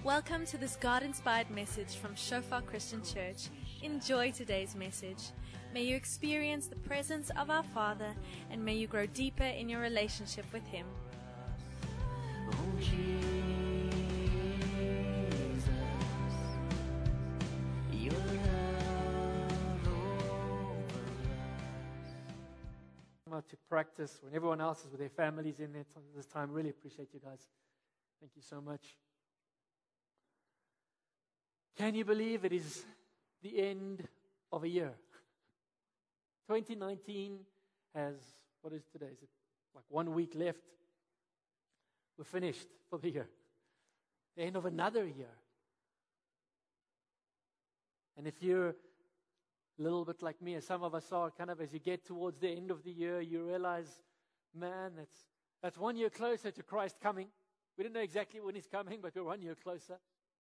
Welcome to this God-inspired message from Shofar Christian Church. Enjoy today's message. May you experience the presence of our Father, and may you grow deeper in your relationship with Him. Oh, Jesus, your love over us. To practice when everyone else is with their families in there this time. Really appreciate you guys. Thank you so much. Can you believe it is the end of a year? 2019 has, what is today? Is it like 1 week left? We're finished for the year. The end of another year. And if you're a little bit like me, as some of us are, kind of as you get towards the end of the year, you realize, man, that's 1 year closer to Christ coming. We don't know exactly when He's coming, but we're 1 year closer.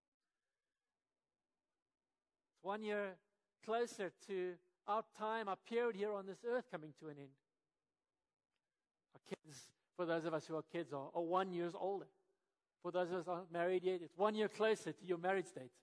It's 1 year closer to our time, our period here on this earth coming to an end. Our kids, for those of us who are kids, are 1 year older. For those of us who aren't married yet, it's 1 year closer to your marriage date.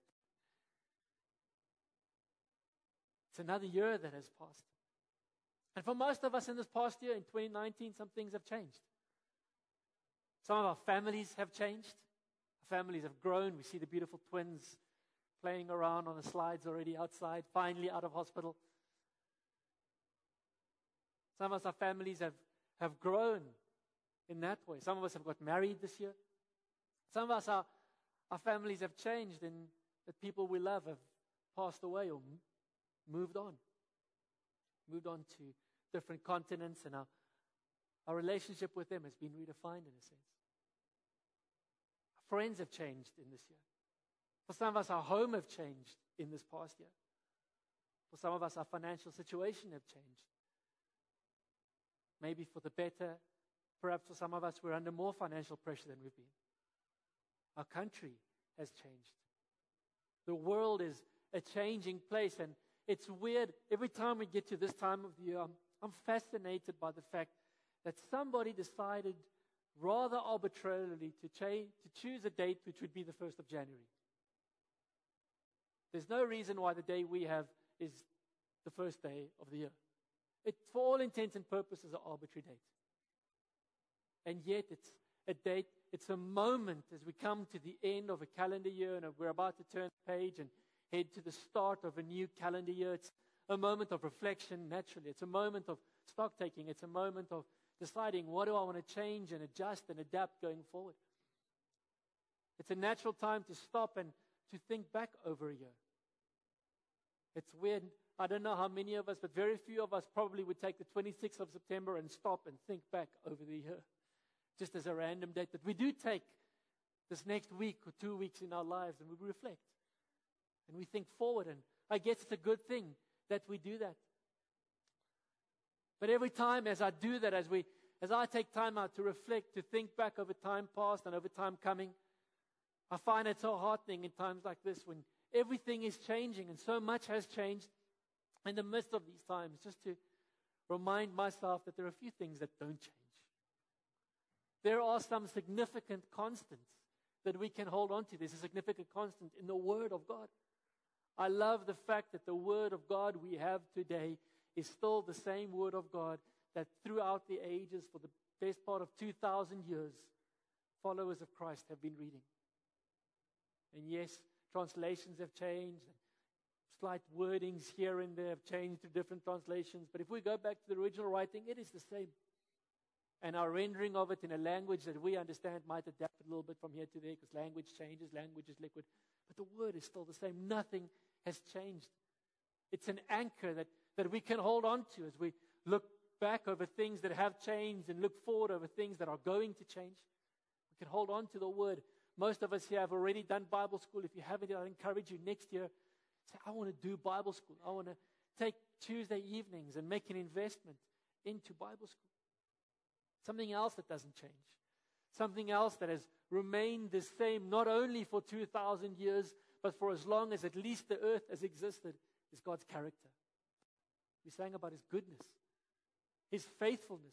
It's another year that has passed. And for most of us in this past year, in 2019, some things have changed. Some of our families have changed. Our families have grown. We see the beautiful twins playing around on the slides already outside, finally out of hospital. Some of us, our families have grown in that way. Some of us have got married this year. Some of us, our families have changed in that people we love have passed away or moved on to different continents, and our relationship with them has been redefined in a sense. Our friends have changed in this year. For some of us, our home have changed in this past year. For some of us, our financial situation have changed. Maybe for the better. Perhaps for some of us, we're under more financial pressure than we've been. Our country has changed. The world is a changing place, and it's weird. Every time we get to this time of the year, I'm fascinated by the fact that somebody decided rather arbitrarily to choose a date which would be the 1st of January. There's no reason why the day we have is the first day of the year. It, for all intents and purposes, is an arbitrary date. And yet it's a date, it's a moment as we come to the end of a calendar year and we're about to turn the page and head to the start of a new calendar year. It's a moment of reflection, naturally. It's a moment of stock taking. It's a moment of deciding, what do I want to change and adjust and adapt going forward? It's a natural time to stop and to think back over a year. It's weird. I don't know how many of us, but very few of us probably would take the 26th of September and stop and think back over the year, just as a random date. But we do take this next week or 2 weeks in our lives and we reflect. And we think forward, and I guess it's a good thing that we do that. But every time as I do that, as I take time out to reflect, to think back over time past and over time coming, I find it so heartening in times like this when everything is changing and so much has changed in the midst of these times, just to remind myself that there are a few things that don't change. There are some significant constants that we can hold on to. There's a significant constant in the Word of God. I love the fact that the Word of God we have today is still the same Word of God that throughout the ages, for the best part of 2,000 years, followers of Christ have been reading. And yes, translations have changed. Slight wordings here and there have changed to different translations. But if we go back to the original writing, it is the same. And our rendering of it in a language that we understand might adapt a little bit from here to there because language changes, language is liquid. But the word is still the same. Nothing has changed. It's an anchor that we can hold on to as we look back over things that have changed and look forward over things that are going to change. We can hold on to the word. Most of us here have already done Bible school. If you haven't, I encourage you next year, say, I want to do Bible school. I want to take Tuesday evenings and make an investment into Bible school. Something else that doesn't change. Something else that has remained the same, not only for 2,000 years, but for as long as at least the earth has existed, is God's character. We sang about His goodness, His faithfulness.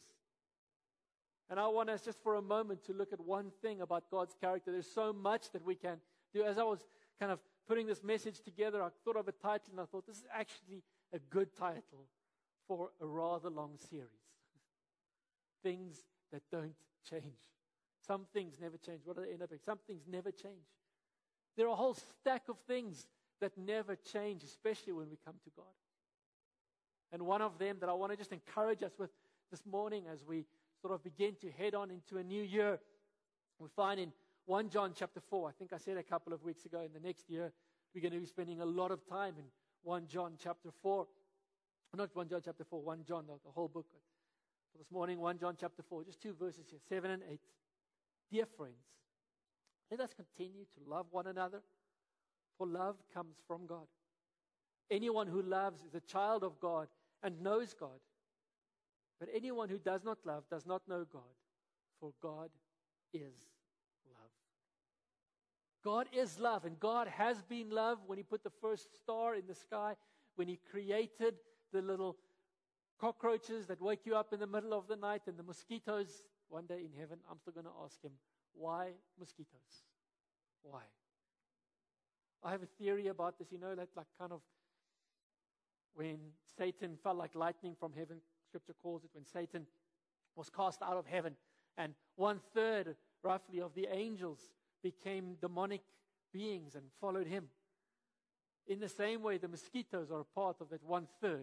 And I want us just for a moment to look at one thing about God's character. There's so much that we can do. As I was kind of putting this message together, I thought of a title, and I thought this is actually a good title for a rather long series. Things that don't change. Some things never change. What do they end up being? Some things never change. There are a whole stack of things that never change, especially when we come to God. And one of them that I want to just encourage us with this morning as we sort of begin to head on into a new year, we find in 1 John chapter 4. I think I said a couple of weeks ago, in the next year, we're going to be spending a lot of time in 1 John chapter 4. Not 1 John chapter 4, 1 John, the whole book. For this morning, 1 John chapter 4, just 2 verses here, 7 and 8. Dear friends, let us continue to love one another, for love comes from God. Anyone who loves is a child of God and knows God. But anyone who does not love does not know God, for God is love. God is love, and God has been love when He put the first star in the sky, when He created the little cockroaches that wake you up in the middle of the night, and the mosquitoes. One day in heaven, I'm still going to ask Him, why mosquitoes? Why? I have a theory about this, that like kind of when Satan fell like lightning from heaven, Scripture calls it, when Satan was cast out of heaven, and 1/3 roughly of the angels became demonic beings and followed him. In the same way, the mosquitoes are a part of that 1/3,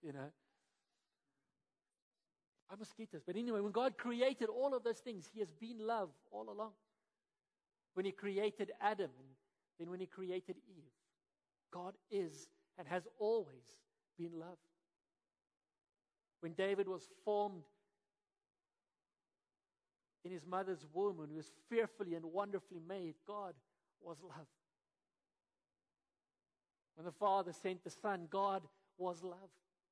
Are mosquitoes. But anyway, when God created all of those things, He has been love all along. When He created Adam, and then when He created Eve, God is and has always been love. When David was formed in his mother's womb, and he was fearfully and wonderfully made, God was love. When the Father sent the Son, God was love.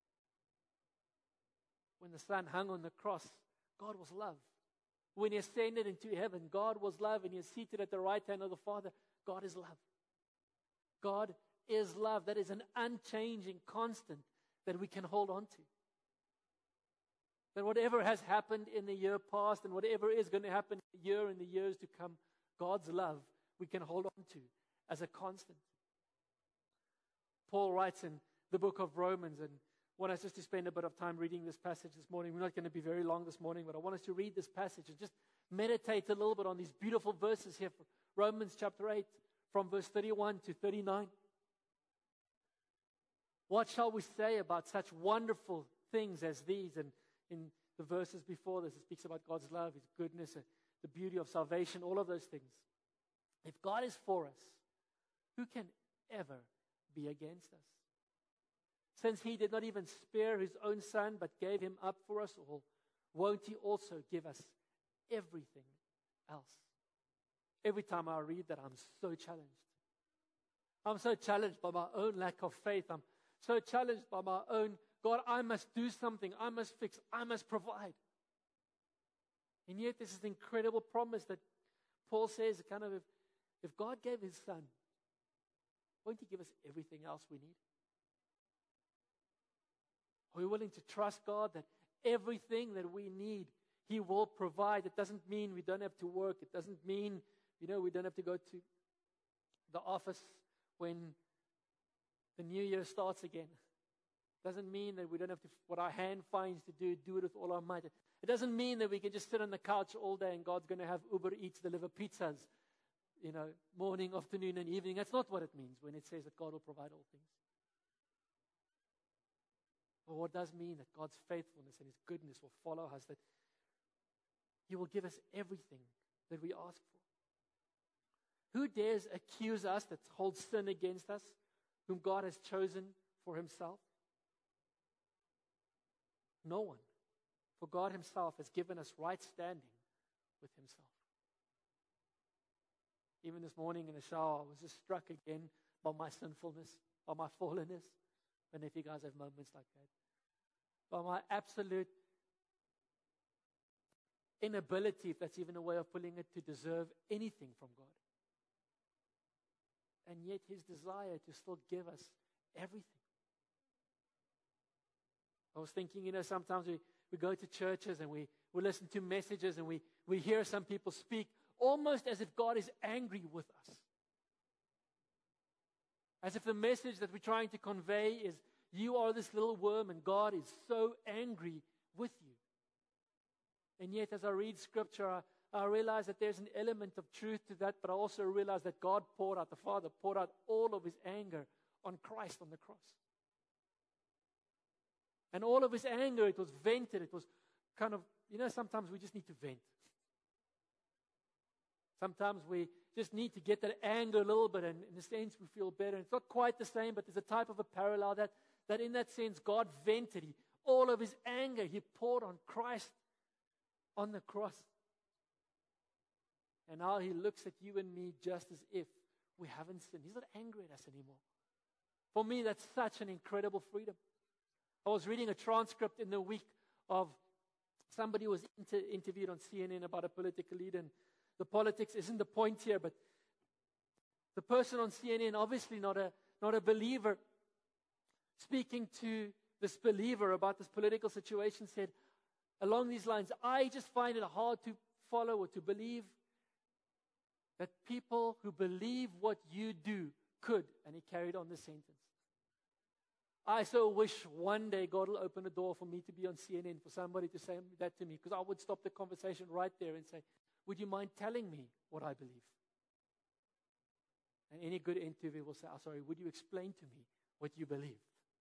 When the Son hung on the cross, God was love. When He ascended into heaven, God was love, and He is seated at the right hand of the Father. God is love. God is love. That is an unchanging constant that we can hold on to. That whatever has happened in the year past and whatever is going to happen in the year and the years to come, God's love we can hold on to as a constant. Paul writes in the book of Romans, and I want us just to spend a bit of time reading this passage this morning. We're not going to be very long this morning, but I want us to read this passage and just meditate a little bit on these beautiful verses here. Romans chapter 8, from verse 31 to 39. What shall we say about such wonderful things as these? And in the verses before this, it speaks about God's love, His goodness, the beauty of salvation, all of those things. If God is for us, who can ever be against us? Since He did not even spare His own Son, but gave Him up for us all, won't He also give us everything else? Every time I read that, I'm so challenged. I'm so challenged by my own lack of faith. I'm so challenged by my own, God, I must do something. I must fix. I must provide. And yet this is an incredible promise that Paul says, kind of, if God gave His Son, won't He give us everything else we need? Are we willing to trust God that everything that we need, He will provide? It doesn't mean we don't have to work. It doesn't mean, we don't have to go to the office when the new year starts again. It doesn't mean that we don't have to, what our hand finds to do it with all our might. It doesn't mean that we can just sit on the couch all day and God's going to have Uber Eats deliver pizzas, morning, afternoon, and evening. That's not what it means when it says that God will provide all things. But what does mean that God's faithfulness and His goodness will follow us, that He will give us everything that we ask for. Who dares accuse us, that holds sin against us, whom God has chosen for Himself? No one. For God Himself has given us right standing with Himself. Even this morning in the shower, I was just struck again by my sinfulness, by my fallenness. And if you guys have moments like that, by my absolute inability, if that's even a way of putting it, to deserve anything from God. And yet His desire to still give us everything. I was thinking, sometimes we go to churches and we listen to messages and we hear some people speak almost as if God is angry with us. As if the message that we're trying to convey is, you are this little worm and God is so angry with you. And yet, as I read Scripture, I realize that there's an element of truth to that, but I also realize that God poured out, the Father poured out all of His anger on Christ on the cross. And all of His anger, it was vented. It was kind of, sometimes we just need to vent. Sometimes we just need to get that anger a little bit, and in a sense we feel better. It's not quite the same, but there's a type of a parallel that in that sense God vented. All of His anger He poured on Christ on the cross. And now He looks at you and me just as if we haven't sinned. He's not angry at us anymore. For me, that's such an incredible freedom. I was reading a transcript in the week of somebody was interviewed on CNN about a political leader, and the politics isn't the point here, but the person on CNN, obviously not a believer, speaking to this believer about this political situation, said along these lines, I just find it hard to follow or to believe that people who believe what you do could. And he carried on the sentence. I so wish one day God will open a door for me to be on CNN, for somebody to say that to me, because I would stop the conversation right there and say, would you mind telling me what I believe? And any good interviewer will say, sorry, would you explain to me what you believe?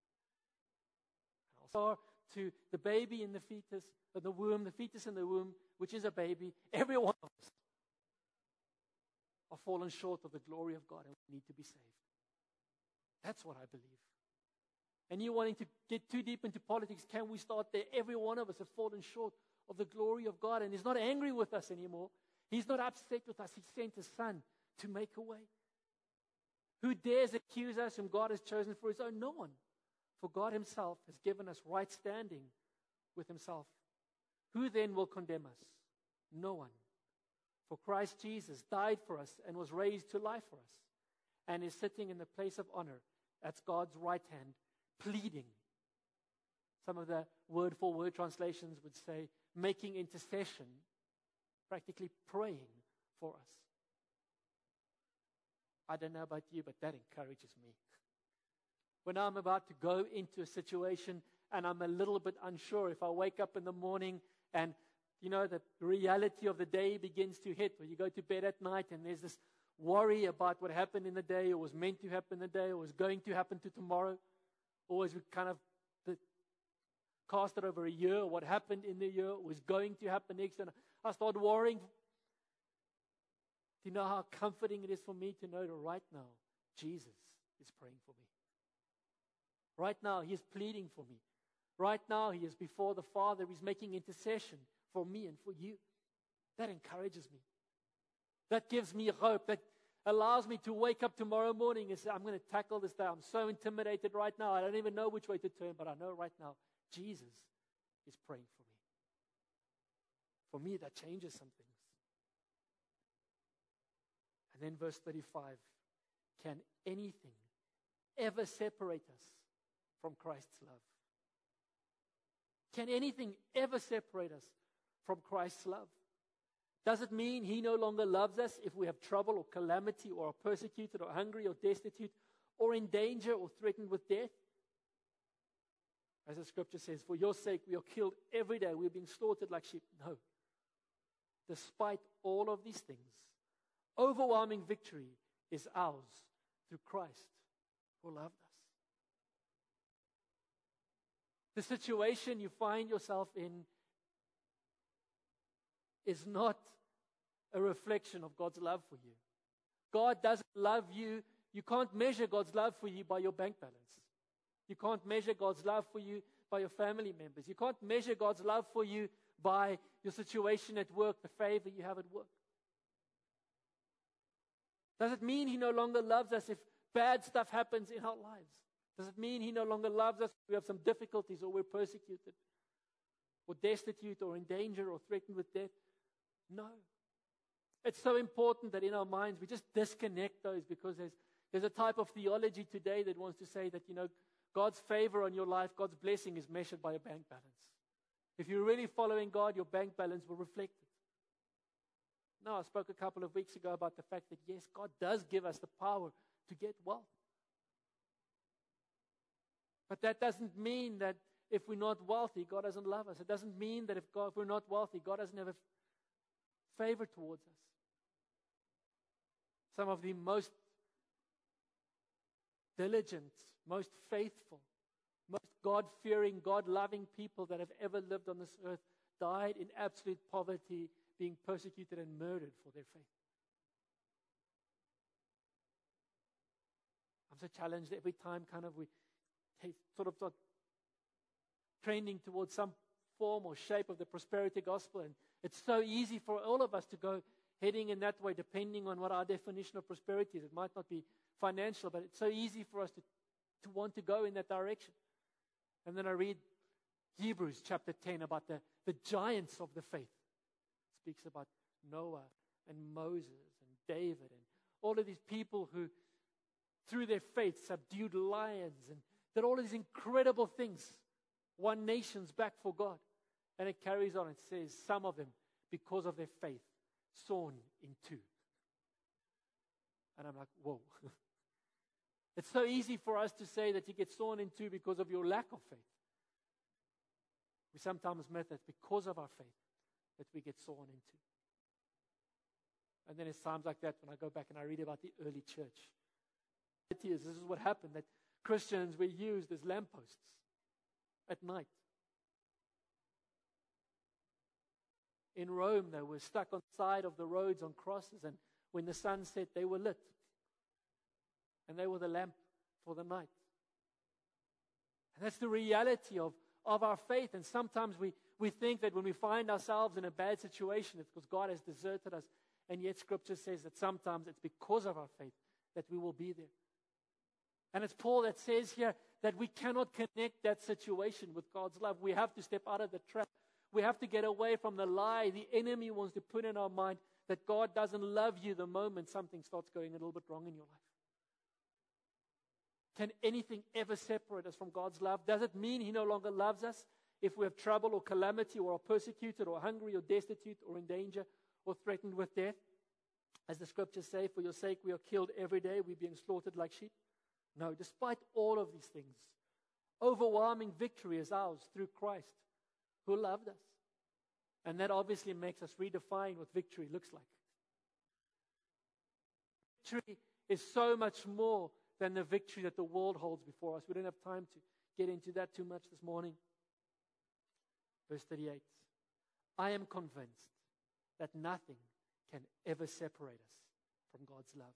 Also, to the baby in the fetus, or the womb, the fetus in the womb, which is a baby, every one of us are fallen short of the glory of God and we need to be saved. That's what I believe. And you wanting to get too deep into politics, can we start there? Every one of us have fallen short of the glory of God, and He's not angry with us anymore. He's not upset with us. He sent His Son to make a way. Who dares accuse us whom God has chosen for His own? No one. For God Himself has given us right standing with Himself. Who then will condemn us? No one. For Christ Jesus died for us and was raised to life for us, and is sitting in the place of honor at God's right hand, pleading. Some of the word-for-word translations would say, making intercession, practically praying for us. I don't know about you, but that encourages me. When I'm about to go into a situation and I'm a little bit unsure, if I wake up in the morning and the reality of the day begins to hit, or you go to bed at night and there's this worry about what happened in the day, or was meant to happen in the day, or was going to happen to tomorrow, or as we kind of cast it over a year, what happened in the year, was going to happen next, and I start worrying. Do you know how comforting it is for me to know that right now, Jesus is praying for me. Right now, He is pleading for me. Right now, He is before the Father. He's making intercession for me and for you. That encourages me. That gives me hope. That allows me to wake up tomorrow morning and say, I'm going to tackle this day. I'm so intimidated right now. I don't even know which way to turn, but I know right now Jesus is praying for me. For me, that changes some things. And then verse 35, can anything ever separate us from Christ's love? Can anything ever separate us from Christ's love? Does it mean He no longer loves us if we have trouble or calamity or are persecuted or hungry or destitute or in danger or threatened with death? As the scripture says, for your sake we are killed every day. We're being slaughtered like sheep. No. Despite all of these things, overwhelming victory is ours through Christ who loved us. The situation you find yourself in is not a reflection of God's love for you. God doesn't love you. You can't measure God's love for you by your bank balance. You can't measure God's love for you by your family members. You can't measure God's love for you by your situation at work, the favor you have at work. Does it mean He no longer loves us if bad stuff happens in our lives? Does it mean He no longer loves us if we have some difficulties or we're persecuted or destitute or in danger or threatened with death? No. It's so important that in our minds we just disconnect those, because there's a type of theology today that wants to say that, God's favor on your life, God's blessing is measured by a bank balance. If you're really following God, your bank balance will reflect it. No, I spoke a couple of weeks ago about the fact that yes, God does give us the power to get wealth. But that doesn't mean that if we're not wealthy, God doesn't love us. It doesn't mean that if we're not wealthy, God doesn't have a favor towards us. Some of the most diligent, most faithful, most God-fearing, God-loving people that have ever lived on this earth died in absolute poverty, being persecuted and murdered for their faith. I'm so challenged every time we sort of start trending towards some form or shape of the prosperity gospel, and it's so easy for all of us to go heading in that way, depending on what our definition of prosperity is. It might not be financial, but it's so easy for us to want to go in that direction. And then I read Hebrews chapter 10 about the giants of the faith. It speaks about Noah and Moses and David and all of these people who, through their faith, subdued lions and did all of these incredible things, won nations back for God. And it carries on. It says, some of them, because of their faith, sawn in two. And I'm like, whoa. It's so easy for us to say that you get sawn in two because of your lack of faith. We sometimes miss that because of our faith that we get sawn in two. And then it's times like that when I go back and I read about the early church. This is what happened, that Christians were used as lampposts at night. In Rome, they were stuck on the side of the roads on crosses, and when the sun set, they were lit. And they were the lamp for the night. And that's the reality of our faith. And sometimes we think that when we find ourselves in a bad situation, it's because God has deserted us. And yet Scripture says that sometimes it's because of our faith that we will be there. And it's Paul that says here that we cannot connect that situation with God's love. We have to step out of the trap. We have to get away from the lie the enemy wants to put in our mind that God doesn't love you the moment something starts going a little bit wrong in your life. Can anything ever separate us from God's love? Does it mean He no longer loves us if we have trouble or calamity or are persecuted or hungry or destitute or in danger or threatened with death? As the Scriptures say, for your sake we are killed every day, we're being slaughtered like sheep. No, despite all of these things, overwhelming victory is ours through Christ who loved us. And that obviously makes us redefine what victory looks like. Victory is so much more than the victory that the world holds before us. We don't have time to get into that too much this morning. Verse 38. I am convinced that nothing can ever separate us from God's love.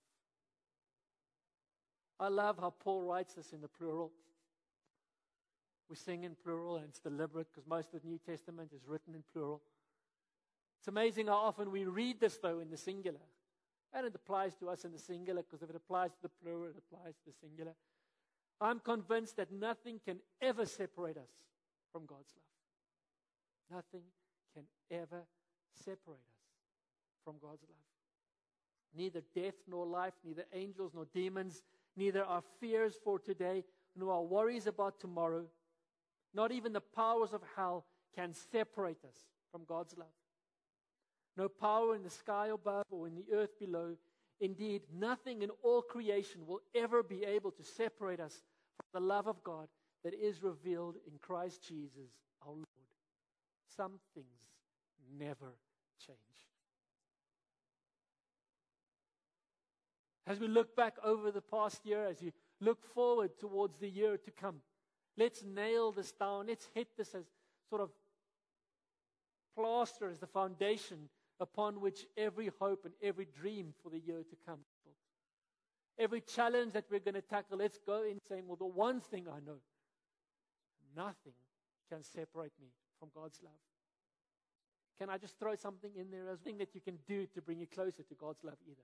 I love how Paul writes this in the plural. We sing in plural, and it's deliberate because most of the New Testament is written in plural. It's amazing how often we read this, though, in the singular. And it applies to us in the singular, because if it applies to the plural, it applies to the singular. I'm convinced that nothing can ever separate us from God's love. Nothing can ever separate us from God's love. Neither death nor life, neither angels nor demons, neither our fears for today, nor our worries about tomorrow, not even the powers of hell can separate us from God's love. No power in the sky above or in the earth below. Indeed, nothing in all creation will ever be able to separate us from the love of God that is revealed in Christ Jesus our Lord. Some things never change. As we look back over the past year, as you look forward towards the year to come, let's nail this down. Let's hit this as sort of plaster, as the foundation upon which every hope and every dream for the year to come is built. Every challenge that we're going to tackle, let's go in saying, well, the one thing I know, nothing can separate me from God's love. Can I just throw something in there as something that you can do to bring you closer to God's love either?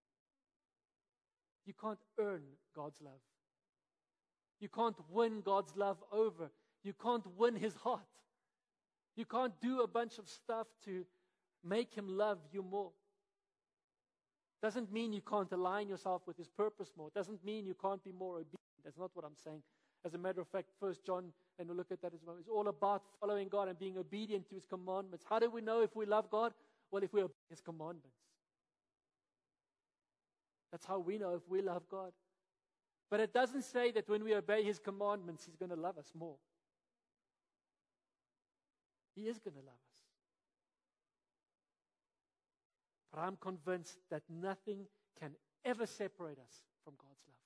You can't earn God's love. You can't win God's love over. You can't win His heart. You can't do a bunch of stuff to make Him love you more. Doesn't mean you can't align yourself with His purpose more. Doesn't mean you can't be more obedient. That's not what I'm saying. As a matter of fact, 1 John, and we'll look at that as well, is all about following God and being obedient to His commandments. How do we know if we love God? Well, if we obey His commandments. That's how we know if we love God. But it doesn't say that when we obey His commandments, He's going to love us more. He is going to love us. But I'm convinced that nothing can ever separate us from God's love.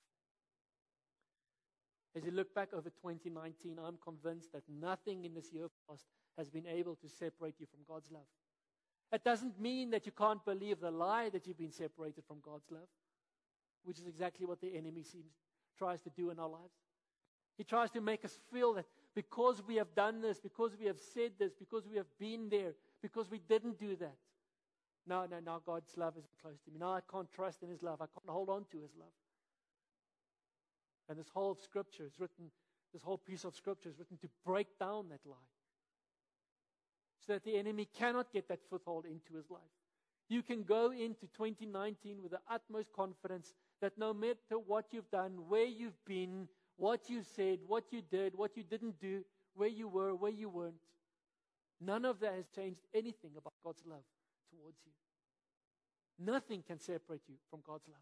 As you look back over 2019, I'm convinced that nothing in this year past has been able to separate you from God's love. It doesn't mean that you can't believe the lie that you've been separated from God's love, which is exactly what the enemy tries to do in our lives. He tries to make us feel that because we have done this, because we have said this, because we have been there, because we didn't do that, now God's love isn't close to me. Now I can't trust in His love. I can't hold on to His love. And this whole piece of scripture is written to break down that lie, so that the enemy cannot get that foothold into his life. You can go into 2019 with the utmost confidence that no matter what you've done, where you've been, what you said, what you did, what you didn't do, where you were, where you weren't, none of that has changed anything about God's love towards you. Nothing can separate you from God's love.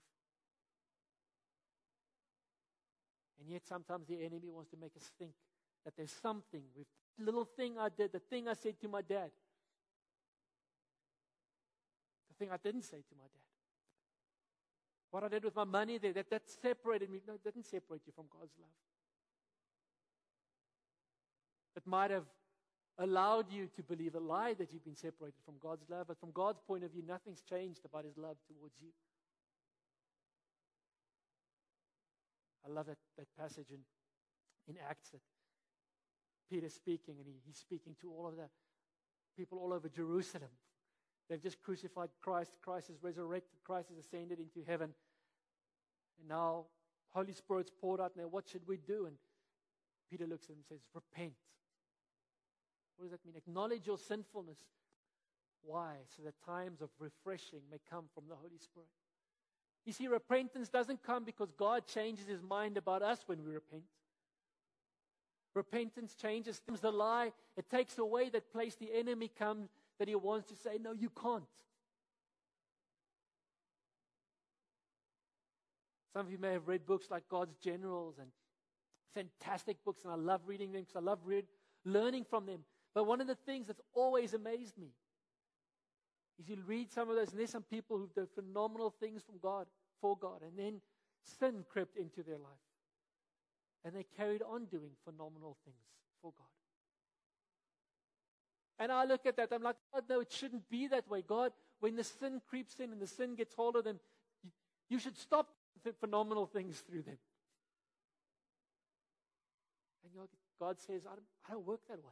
And yet sometimes the enemy wants to make us think that there's something with the little thing I did, the thing I said to my dad, the thing I didn't say to my dad, what I did with my money there, that separated me. No, it didn't separate you from God's love. It might have allowed you to believe a lie that you've been separated from God's love, but from God's point of view, nothing's changed about His love towards you. I love that passage in Acts that Peter's speaking, and he's speaking to all of the people all over Jerusalem. They've just crucified Christ. Christ is resurrected. Christ is ascended into heaven. And now Holy Spirit's poured out. Now what should we do? And Peter looks at him and says, repent. What does that mean? Acknowledge your sinfulness. Why? So that times of refreshing may come from the Holy Spirit. You see, repentance doesn't come because God changes His mind about us when we repent. Repentance changes the lie. It takes away that place the enemy comes that he wants to say, no, you can't. Some of you may have read books like God's Generals, and fantastic books, and I love reading them because I love learning from them. But one of the things that's always amazed me is you read some of those, and there's some people who've done phenomenal things for God, and then sin crept into their life. And they carried on doing phenomenal things for God. And I look at that, I'm like, God, no, it shouldn't be that way. God, when the sin creeps in and the sin gets hold of them, you should stop phenomenal things through them. And God says, I don't work that way.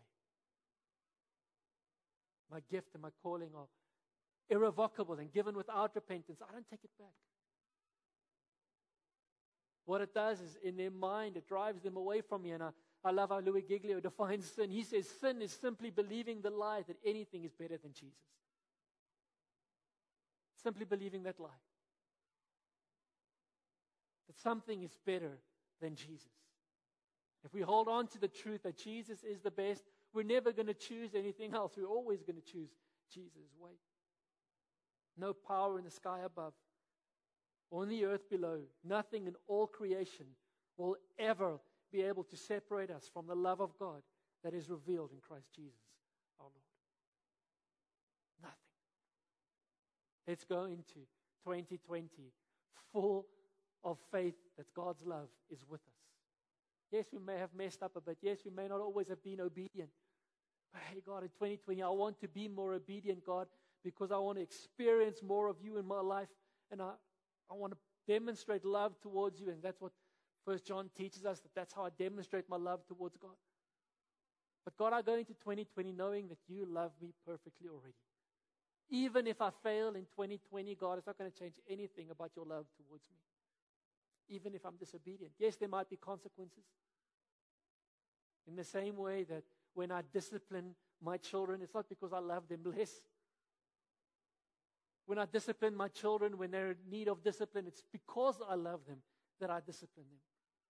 My gift and my calling are irrevocable and given without repentance. I don't take it back. What it does is, in their mind, it drives them away from me. And I love how Louis Giglio defines sin. He says sin is simply believing the lie that anything is better than Jesus. Simply believing that lie. That something is better than Jesus. If we hold on to the truth that Jesus is the best, we're never going to choose anything else. We're always going to choose Jesus' way. No power in the sky above or on the earth below, nothing in all creation will ever be able to separate us from the love of God that is revealed in Christ Jesus, our Lord. Nothing. Let's go into 2020 full of faith that God's love is with us. Yes, we may have messed up a bit. Yes, we may not always have been obedient. But hey, God, in 2020, I want to be more obedient, God, because I want to experience more of you in my life. And I want to demonstrate love towards you. And that's what 1 John teaches us, that's how I demonstrate my love towards God. But God, I go into 2020 knowing that you love me perfectly already. Even if I fail in 2020, God, it's not going to change anything about your love towards me. Even if I'm disobedient. Yes, there might be consequences. In the same way that when I discipline my children, it's not because I love them less. When I discipline my children when they're in need of discipline, it's because I love them that I discipline them.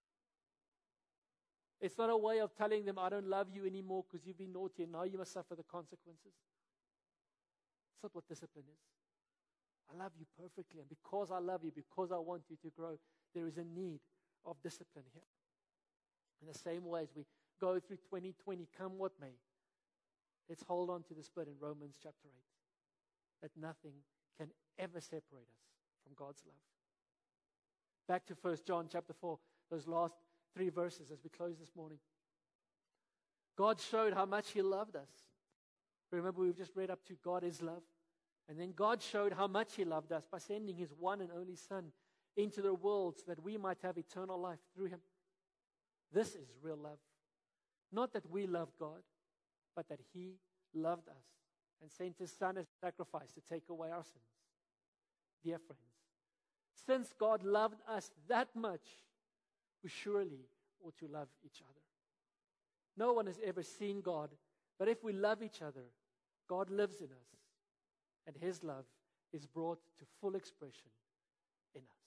It's not a way of telling them I don't love you anymore because you've been naughty and now you must suffer the consequences. It's not what discipline is. I love you perfectly, and because I love you, because I want you to grow, there is a need of discipline here. In the same way as we go through 2020, come what may, let's hold on to the Spirit in Romans chapter 8, that nothing can ever separate us from God's love. Back to 1 John chapter 4, those last 3 verses as we close this morning. God showed how much He loved us. Remember, we've just read up to God is love. And then God showed how much He loved us by sending His one and only Son into the world so that we might have eternal life through Him. This is real love. Not that we loved God, but that He loved us and sent His Son as a sacrifice to take away our sins. Dear friends, since God loved us that much, we surely ought to love each other. No one has ever seen God, but if we love each other, God lives in us, and His love is brought to full expression in us.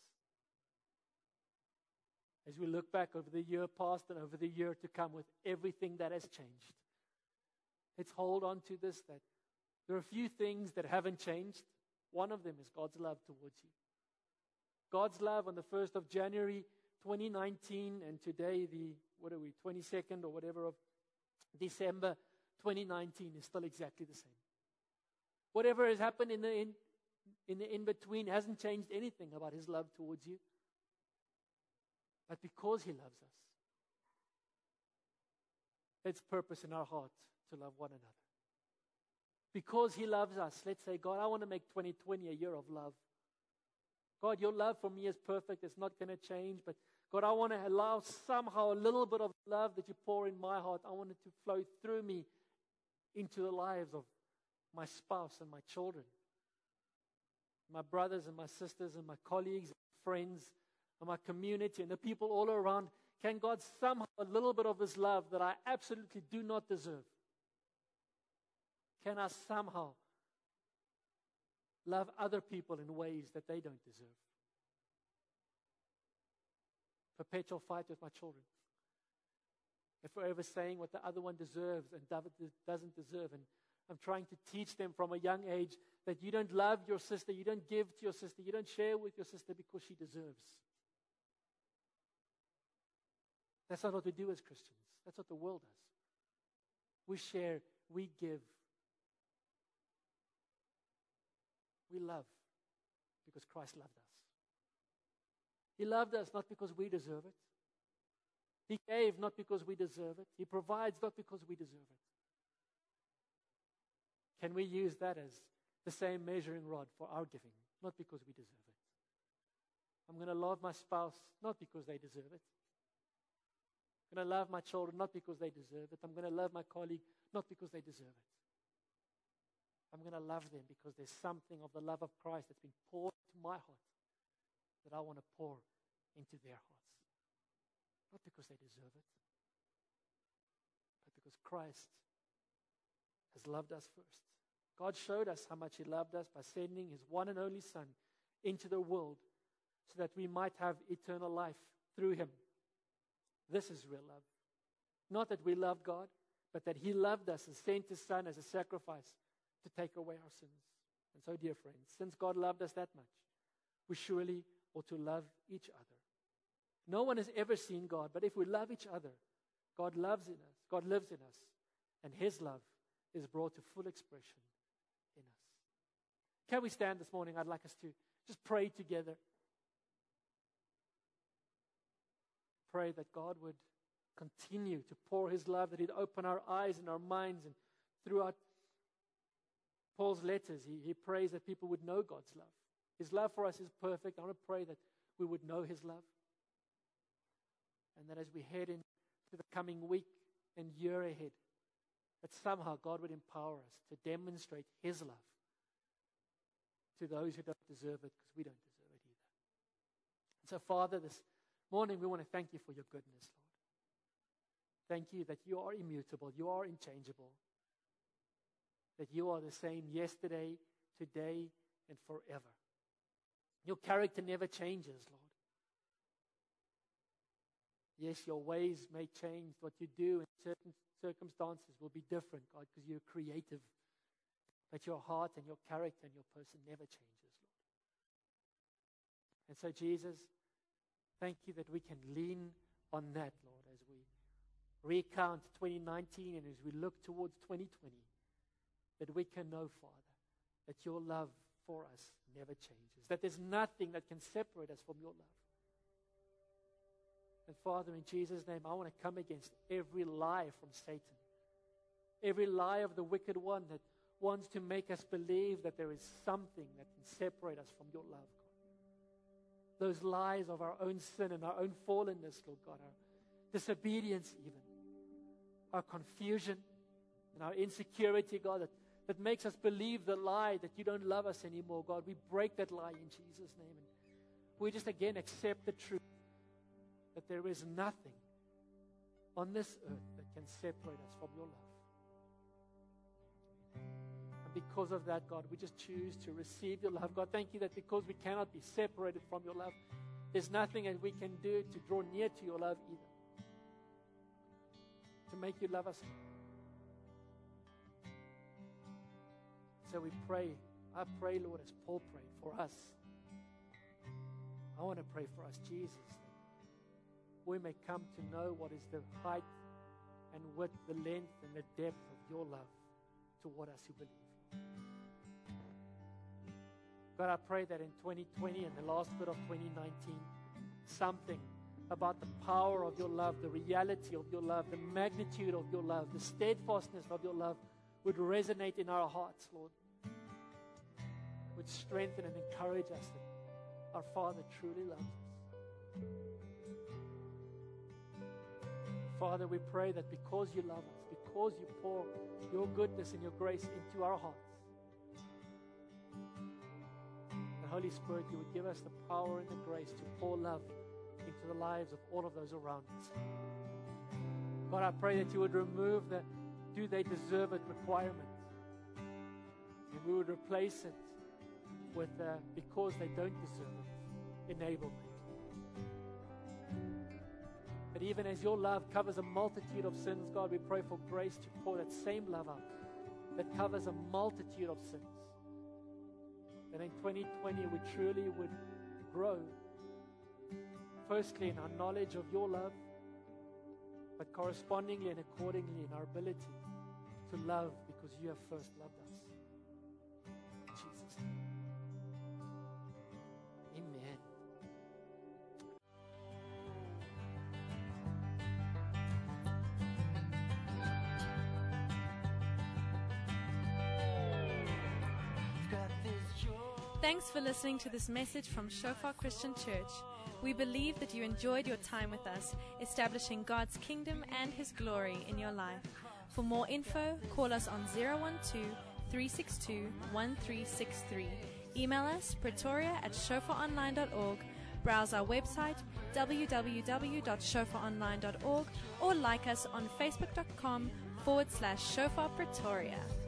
As we look back over the year past and over the year to come with everything that has changed, let's hold on to this, that there are a few things that haven't changed. One of them is God's love towards you. God's love on the 1st of January 2019, and today the, 22nd or whatever of December 2019 is still exactly the same. Whatever has happened in the in-between hasn't changed anything about His love towards you. But because He loves us, it's purpose in our heart to love one another. Because He loves us, let's say, God, I want to make 2020 a year of love. God, your love for me is perfect. It's not going to change. But God, I want to allow somehow a little bit of love that you pour in my heart. I want it to flow through me into the lives of my spouse and my children, my brothers and my sisters and my colleagues, friends, and my community and the people all around. Can God somehow a little bit of His love that I absolutely do not deserve? Can I somehow love other people in ways that they don't deserve? Perpetual fight with my children. If we're ever saying what the other one deserves and doesn't deserve, and I'm trying to teach them from a young age that you don't love your sister, you don't give to your sister, you don't share with your sister because she deserves. That's not what we do as Christians. That's what the world does. We share, we give. We love because Christ loved us. He loved us not because we deserve it. He gave not because we deserve it. He provides not because we deserve it. Can we use that as the same measuring rod for our giving? Not because we deserve it. I'm going to love my spouse not because they deserve it. I'm going to love my children not because they deserve it. I'm going to love my colleague not because they deserve it. I'm going to love them because there's something of the love of Christ that's been poured into my heart that I want to pour into their hearts. Not because they deserve it, but because Christ has loved us first. God showed us how much He loved us by sending His one and only Son into the world so that we might have eternal life through Him. This is real love. Not that we loved God, but that He loved us and sent His Son as a sacrifice to take away our sins. And so, dear friends, since God loved us that much, we surely ought to love each other. No one has ever seen God, but if we love each other, God loves in us, God lives in us, and His love is brought to full expression in us. Can we stand this morning? I'd like us to just pray together. Pray that God would continue to pour His love, that He'd open our eyes and our minds, and throughout Paul's letters, he prays that people would know God's love. His love for us is perfect. I want to pray that we would know His love. And that as we head into the coming week and year ahead, that somehow God would empower us to demonstrate His love to those who don't deserve it, because we don't deserve it either. And so, Father, this morning we want to thank You for Your goodness, Lord. Thank You that You are immutable, You are unchangeable, that You are the same yesterday, today, and forever. Your character never changes, Lord. Yes, Your ways may change. What You do in certain circumstances will be different, God, because You're creative. But Your heart and Your character and Your person never changes, Lord. And so, Jesus, Thank you that we can lean on that, Lord, as we recount 2019 and as we look towards 2020, that we can know, Father, that your love for us never changes, that there's nothing that can separate us from your love. And Father, in Jesus' name, I want to come against every lie from Satan, every lie of the wicked one that wants to make us believe that there is something that can separate us from your love, God. Those lies of our own sin and our own fallenness, Lord God, our disobedience even, our confusion and our insecurity, God, that makes us believe the lie that you don't love us anymore, God. We break that lie in Jesus' name. And we just again accept the truth that there is nothing on this earth that can separate us from your love. And because of that, God, we just choose to receive your love. God, thank you that because we cannot be separated from your love, there's nothing that we can do to draw near to your love either, to make you love us more. So we pray, I pray, Lord, as Paul prayed for us. I want to pray for us, Jesus, that we may come to know what is the height and width, the length and the depth of your love toward us who believe. God, I pray that in 2020 and the last bit of 2019, something about the power of your love, the reality of your love, the magnitude of your love, the steadfastness of your love would resonate in our hearts, Lord. Would strengthen and encourage us that our Father truly loves us. Father, we pray that because you love us, because you pour your goodness and your grace into our hearts, the Holy Spirit, you would give us the power and the grace to pour love into the lives of all of those around us. God, I pray that you would remove the do they deserve it requirement, and we would replace it with because they don't deserve it enablement. But even as your love covers a multitude of sins, God, we pray for grace to pour that same love out that covers a multitude of sins. That in 2020 we truly would grow, firstly in our knowledge of your love, but correspondingly and accordingly in our ability to love because you have first loved us. In Jesus' name. Amen. Thanks for listening to this message from Shofar Christian Church. We believe that you enjoyed your time with us, establishing God's kingdom and His glory in your life. For more info, call us on 012-362-1363. Email us, pretoria@shofaronline.org. Browse our website, www.shofaronline.org, or like us on facebook.com/Shofar Pretoria.